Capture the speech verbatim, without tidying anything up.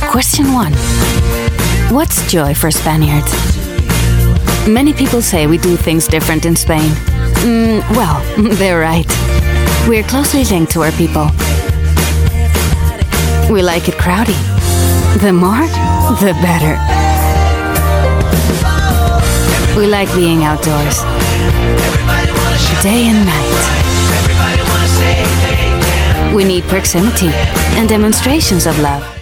Question one. What's joy for Spaniards? Many people say we do things different in Spain. Mm, well, they're right. We're closely linked to our people. We like it crowdy. The more, the better. We like being outdoors, day and night. We need proximity and demonstrations of love.